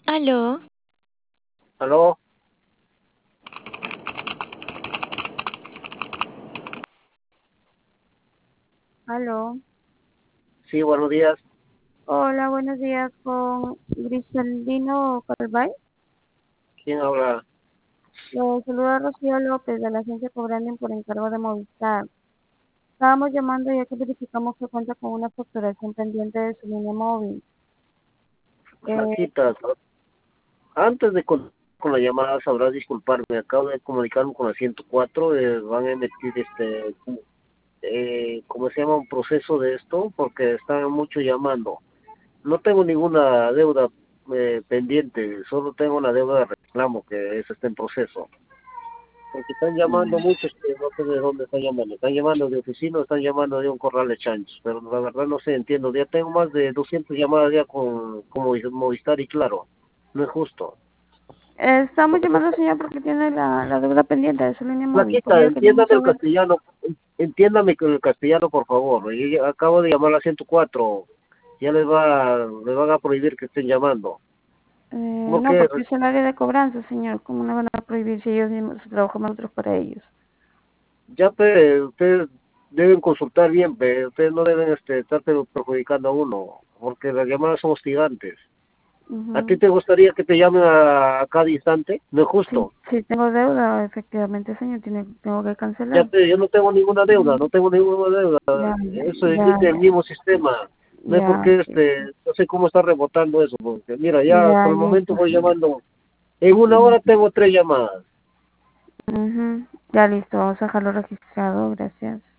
Aló, Aló, Aló. sí, buenos días. Hola, buenos días con Griseldino Calvay. ¿Quién habla? Lo saluda Rocío López de la agencia Cobranden por encargo de Movistar. Estábamos llamando ya que verificamos que cuenta con una facturación pendiente de su línea móvil. Eh, Flaquita, antes de con la llamada sabrás disculparme, acabo de comunicarme con la 104, van a emitir ¿cómo se llama? Un proceso de esto, porque están mucho llamando. No tengo ninguna deuda pendiente, solo tengo una deuda de reclamo que esa está en proceso. Porque están llamando muchos que no sé de dónde están llamando. Están llamando de oficina, están llamando de un corral de chanchos. Pero la verdad no sé, entiendo. Ya tengo más de 200 llamadas ya con Movistar y Claro. No es justo. estamos llamando, señor, porque tiene la deuda pendiente de su línea móvil. Por Flaquita, ello queremos entiéndame el saber. castellano. Entiéndame con el castellano, por favor. Yo ya acabo de llamar a la 104. Ya les van a prohibir que estén llamando. No, Porque porque es el área de cobranza, señor. ¿Cómo no van a prohibir si ellos mismos trabajamos nosotros para ellos? ya ustedes deben consultar bien, ustedes no deben estar perjudicando a uno. Porque las llamadas son hostigantes. ¿A ti Ujú. te gustaría que te llamen a cada instante? No es Sí, justo. sí tengo deuda, efectivamente, señor. Tengo que cancelar. Yo no tengo ninguna deuda, Ujú. no tengo ninguna deuda. Ya, ya, Eso ya, es el ya, mismo sistema. No es ya, porque sí. no sé cómo está rebotando eso, porque mira, ya Ya, por el momento listo, voy señor. llamando. En una Ujú, hora tengo 3 llamadas. ujú. Ya, listo. Vamos a dejarlo registrado. Gracias.